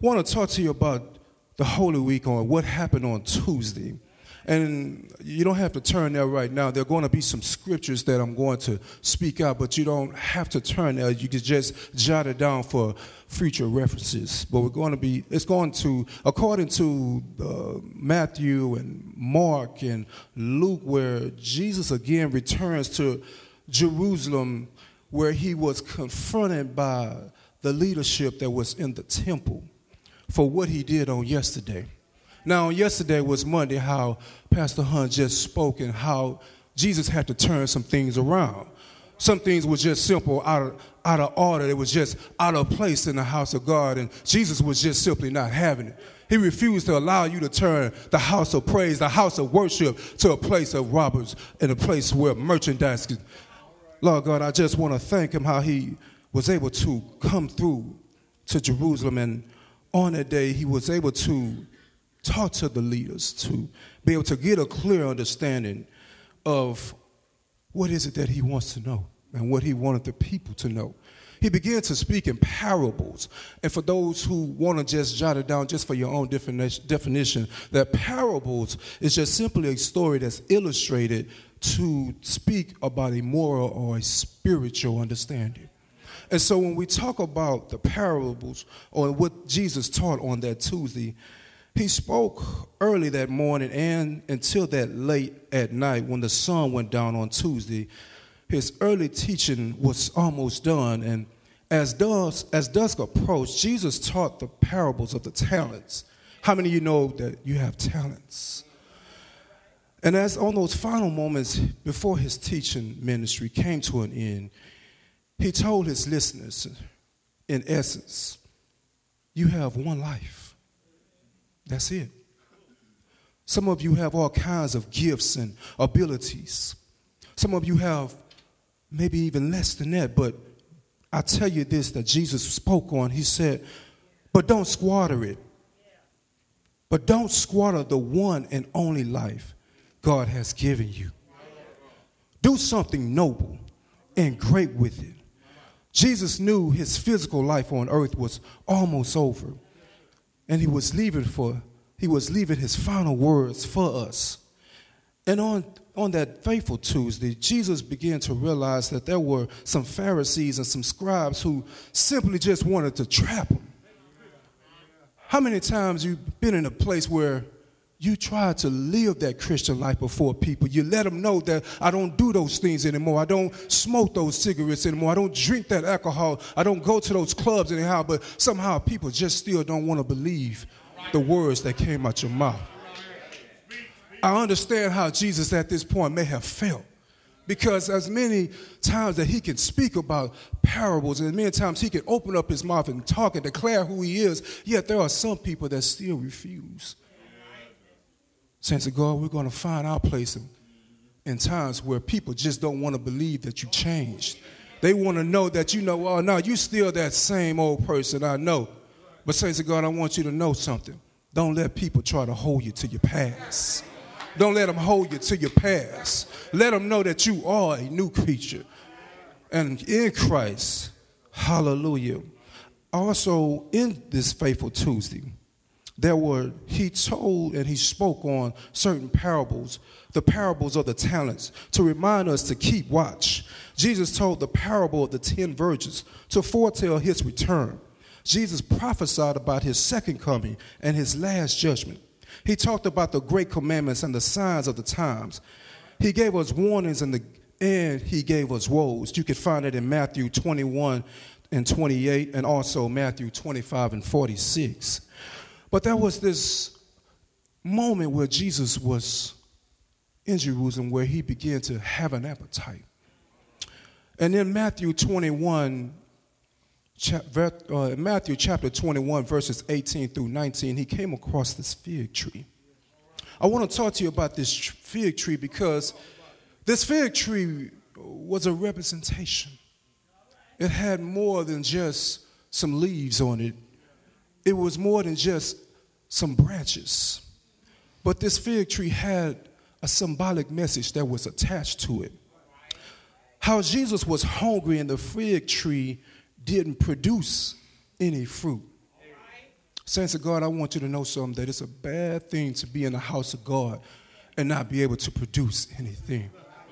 want to talk to you about the Holy Week on what happened on Tuesday. And you don't have to turn there right now. There are going to be some scriptures that I'm going to speak out, but you don't have to turn there. You can just jot it down for future references. But it's going to, according to Matthew and Mark and Luke, where Jesus again returns to Jerusalem, where he was confronted by the leadership that was in the temple for what he did on yesterday. Now, yesterday was Monday, how Pastor Hunt just spoke and how Jesus had to turn some things around. Some things were just simple, out of order. It was just out of place in the house of God, and Jesus was just simply not having it. He refused to allow you to turn the house of praise, the house of worship, to a place of robbers and a place where merchandise could. Lord God, I just want to thank him how he was able to come through to Jerusalem, and on that day he was able to talk to the leaders, to be able to get a clear understanding of what is it that he wants to know and what he wanted the people to know. He began to speak in parables. And for those who want to just jot it down just for your own definition, that parables is just simply a story that's illustrated to speak about a moral or a spiritual understanding. And so when we talk about the parables or what Jesus taught on that Tuesday, he spoke early that morning and until that late at night when the sun went down on Tuesday. His early teaching was almost done, and as dusk approached, Jesus taught the parables of the talents. How many of you know that you have talents? And as on those final moments before his teaching ministry came to an end, he told his listeners, in essence, you have one life. That's it. Some of you have all kinds of gifts and abilities. Some of you have maybe even less than that, but I tell you this that Jesus spoke on. He said, but don't squander it. But don't squander the one and only life God has given you. Do something noble and great with it. Jesus knew his physical life on earth was almost over. And he was leaving his final words for us. And on that faithful Tuesday, Jesus began to realize that there were some Pharisees and some scribes who simply just wanted to trap him. How many times you've been in a place where you tried to live that Christian life before people? You let them know that I don't do those things anymore. I don't smoke those cigarettes anymore. I don't drink that alcohol. I don't go to those clubs anyhow. But somehow people just still don't want to believe the words that came out your mouth. I understand how Jesus at this point may have felt. Because as many times that he can speak about parables and many times he can open up his mouth and talk and declare who he is, yet there are some people that still refuse. Saints of God, we're going to find our place in times where people just don't want to believe that you changed. They want to know that oh, no, you still that same old person, I know. But saints of God, I want you to know something. Don't let people try to hold you to your past. Don't let them hold you to your past. Let them know that you are a new creature. And in Christ, hallelujah. Also, in this faithful Tuesday, he told and he spoke on certain parables, the parables of the talents, to remind us to keep watch. Jesus told the parable of the 10 virgins to foretell his return. Jesus prophesied about his second coming and his last judgment. He talked about the great commandments and the signs of the times. He gave us warnings and he gave us woes. You can find it in Matthew 21 and 28 and also Matthew 25 and 46. But there was this moment where Jesus was in Jerusalem where he began to have an appetite. And in Matthew chapter 21, verses 18 through 19, he came across this fig tree. I want to talk to you about this fig tree because this fig tree was a representation. It had more than just some leaves on it. It was more than just some branches. But this fig tree had a symbolic message that was attached to it. How Jesus was hungry and the fig tree didn't produce any fruit. Saints of God, I want you to know something, that it's a bad thing to be in the house of God and not be able to produce anything.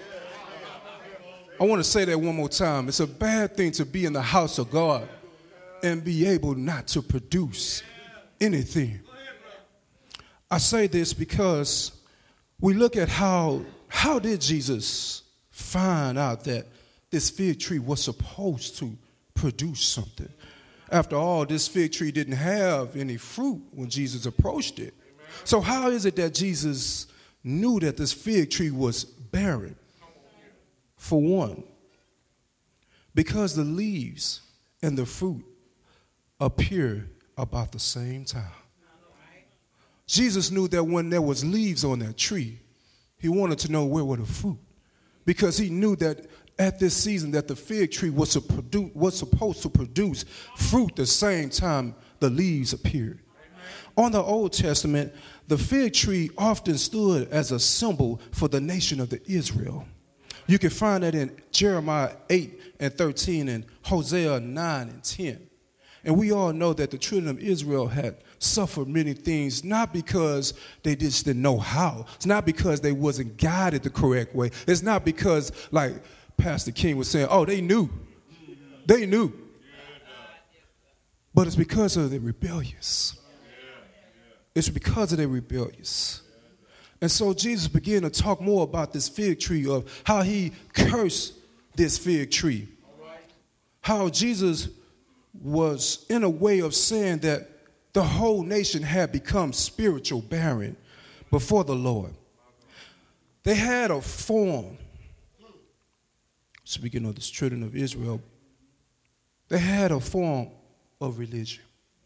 I want to say that one more time. It's a bad thing to be in the house of God and be able not to produce anything. I say this because we look at how did Jesus find out that this fig tree was supposed to produce something? After all, this fig tree didn't have any fruit when Jesus approached it. So how is it that Jesus knew that this fig tree was barren? For one, because the leaves and the fruit appear about the same time. Jesus knew that when there was leaves on that tree, he wanted to know where were the fruit, because he knew that at this season that the fig tree was supposed to produce fruit the same time the leaves appeared. On the Old Testament, the fig tree often stood as a symbol for the nation of Israel. You can find that in Jeremiah 8:13 and Hosea 9:10. And we all know that the children of Israel had suffered many things, not because they just didn't know how. It's not because they wasn't guided the correct way. It's not because, like Pastor King was saying, oh, they knew. They knew. But it's because of the rebellious. It's because of the rebellious. And so Jesus began to talk more about this fig tree, of how he cursed this fig tree. How Jesus was in a way of saying that the whole nation had become spiritual barren before the Lord. They had a form, speaking of the children of Israel, they had a form of religion,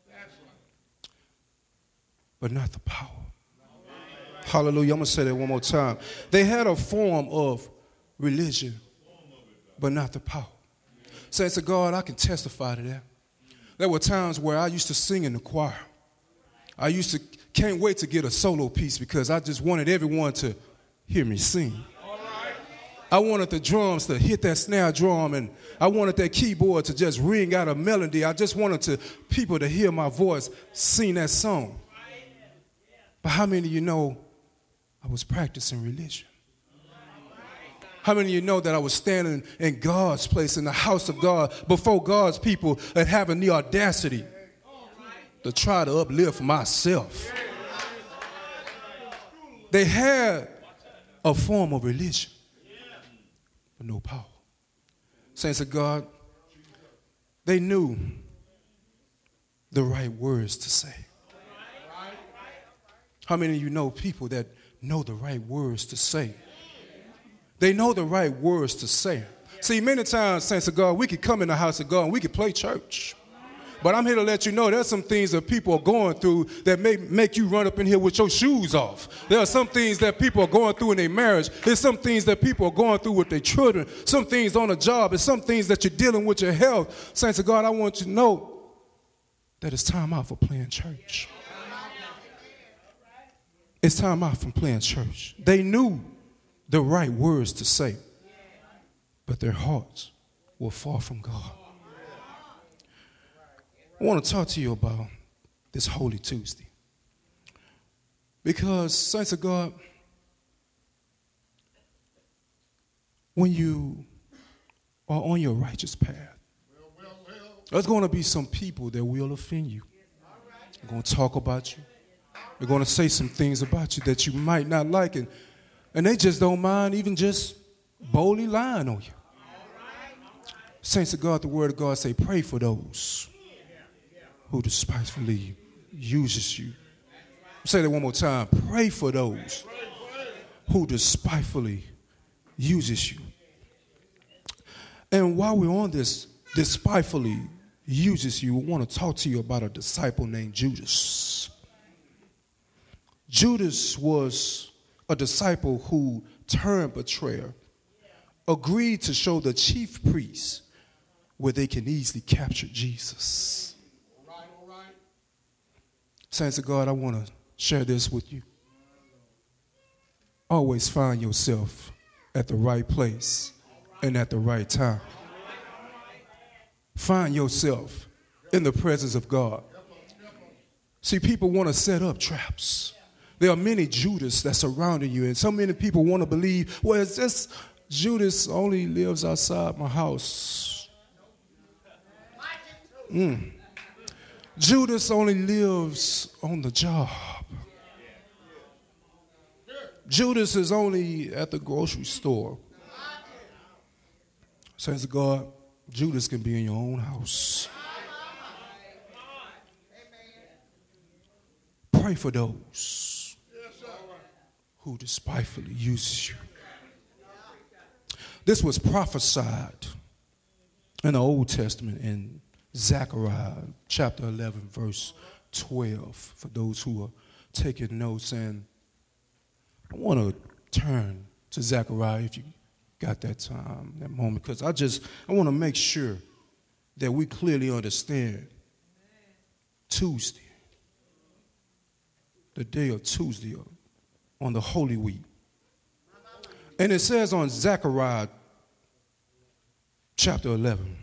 but not the power. Hallelujah. I'm going to say that one more time. They had a form of religion, but not the power. Saints of God, I can testify to that. There were times where I used to sing in the choir. Can't wait to get a solo piece because I just wanted everyone to hear me sing. I wanted the drums to hit that snare drum, and I wanted that keyboard to just ring out a melody. I just wanted people to hear my voice sing that song. But how many of you know I was practicing religion? How many of you know that I was standing in God's place, in the house of God, before God's people, and having the audacity to try to uplift myself? They had a form of religion, but no power. Saints of God, they knew the right words to say. How many of you know people that know the right words to say? They know the right words to say. See, many times, saints of God, we could come in the house of God and we could play church. But I'm here to let you know there's some things that people are going through that may make you run up in here with your shoes off. There are some things that people are going through in their marriage. There's some things that people are going through with their children. Some things on a job. And some things that you're dealing with your health. Saints of God, I want you to know that it's time out for playing church. It's time out from playing church. They knew the right words to say, but their hearts were far from God. I want to talk to you about this Holy Tuesday. Because, saints of God, when you are on your righteous path, there's going to be some people that will offend you. They're going to talk about you. They're going to say some things about you that you might not like, and they just don't mind even just boldly lying on you. Saints of God, the word of God say, pray for those who despitefully uses you. Say that one more time. Pray for those who despitefully uses you. And while we're on this despitefully uses you, I want to talk to you about a disciple named Judas. Judas was a disciple who turned betrayer, agreed to show the chief priests where they can easily capture Jesus. All right. Saints of God, I want to share this with you. Always find yourself at the right place and at the right time. Find yourself in the presence of God See, people want to set up traps. There are many Judas that's surrounding you, and so many people want to believe, well, it's just Judas only lives outside my house. Judas only lives on the job. Judas is only at the grocery store. Saints of God, Judas can be in your own house. Pray for those who despitefully uses you. This was prophesied in the Old Testament in Zechariah chapter 11, verse 12, for those who are taking notes. And I want to turn to Zechariah if you got that time, that moment, because I want to make sure that we clearly understand Tuesday, the day of Tuesday on the Holy Week. And it says on Zechariah chapter 11,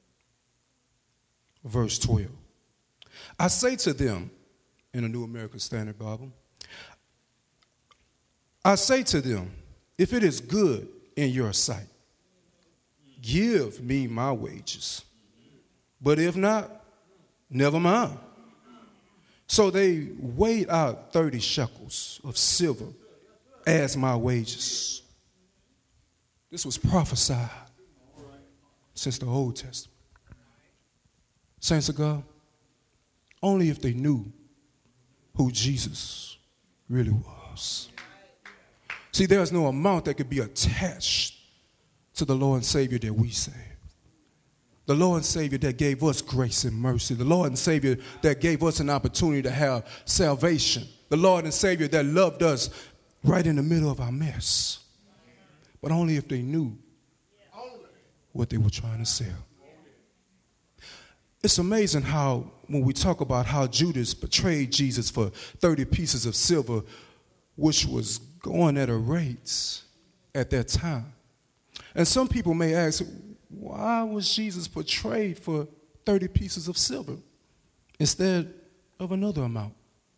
verse 12, I say to them, in the New American Standard Bible, I say to them, if it is good in your sight, give me my wages. But if not, never mind. So they weighed out 30 shekels of silver as my wages. This was prophesied since the Old Testament. Saints of God, only if they knew who Jesus really was. See, there's no amount that could be attached to the Lord and Savior that we serve. The Lord and Savior that gave us grace and mercy. The Lord and Savior that gave us an opportunity to have salvation. The Lord and Savior that loved us right in the middle of our mess. But only if they knew what they were trying to sell. It's amazing how, when we talk about how Judas betrayed Jesus for 30 pieces of silver, which was going at a rate at that time. And some people may ask, why was Jesus betrayed for 30 pieces of silver instead of another amount?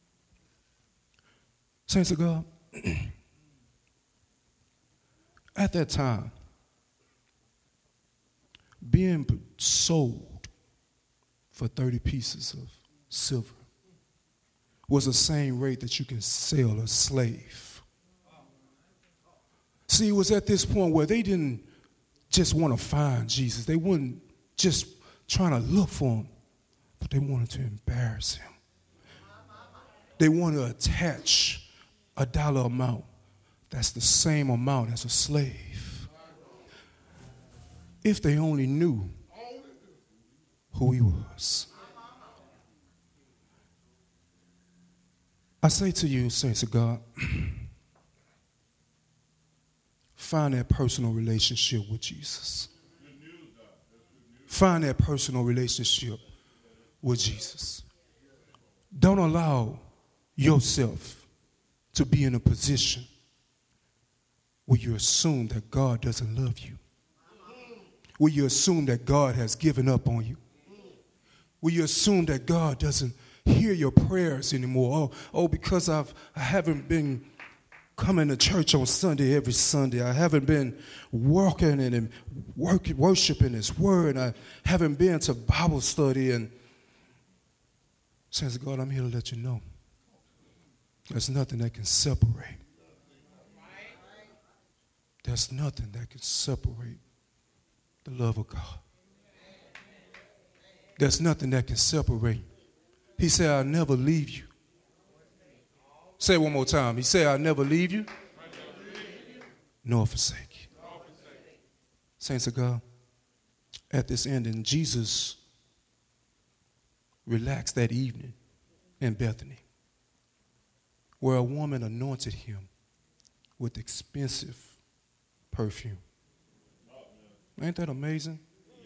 Saints of God, at that time, being sold for 30 pieces of silver was the same rate that you can sell a slave. See, it was at this point where they didn't just want to find Jesus. They weren't just trying to look for him, but they wanted to embarrass him. They wanted to attach a dollar amount that's the same amount as a slave. If they only knew who he was. I say to you, saints of God, find that personal relationship with Jesus. Find that personal relationship with Jesus. Don't allow yourself to be in a position where you assume that God doesn't love you. Where you assume that God has given up on you. Where you assume that God doesn't hear your prayers anymore. Because I haven't been coming to church on Sunday every Sunday. I haven't been walking and worshiping his word. I haven't been to Bible study. And says God, I'm here to let you know there's nothing that can separate. There's nothing that can separate the love of God. There's nothing that can separate. He said, I'll never leave you. Say it one more time. He said, I'll never leave you, nor forsake you. Saints of God, at this ending, Jesus relaxed that evening in Bethany, where a woman anointed him with expensive perfume. Ain't that amazing?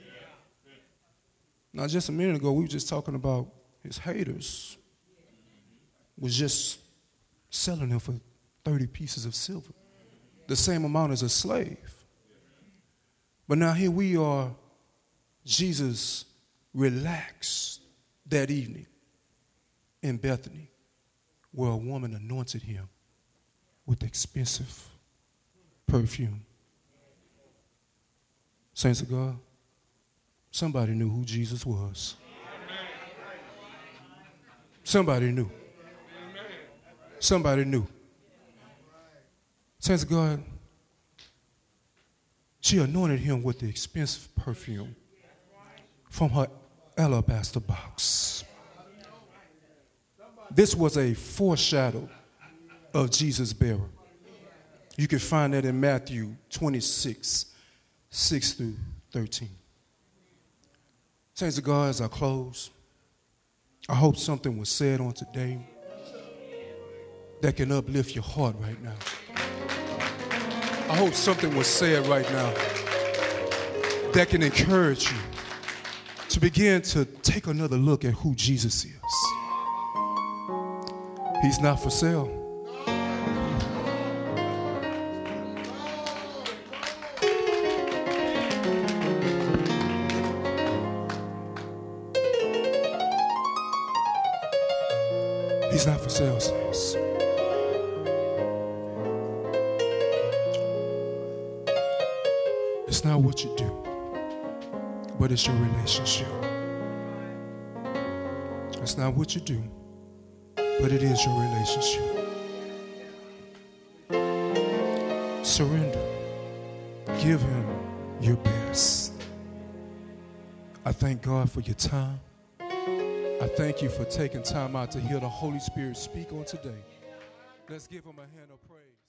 Now, just a minute ago, we were just talking about his haters was just selling him for 30 pieces of silver, the same amount as a slave. But now here we are, Jesus relaxed that evening in Bethany where a woman anointed him with expensive perfume. Saints of God, somebody knew who Jesus was. Somebody knew. Somebody knew. Saints of God, she anointed him with the expensive perfume from her alabaster box. This was a foreshadow of Jesus' burial. You can find that in Matthew 26, 6 through 13. Saints of God, as I close, I hope something was said on today that can uplift your heart right now. I hope something was said right now that can encourage you to begin to take another look at who Jesus is. He's not for sale. He's not for sale, saints. It's not what you do, but it's your relationship. It's not what you do, but it is your relationship. Surrender. Give him your best. I thank God for your time. I thank you for taking time out to hear the Holy Spirit speak on today. Let's give him a hand of praise.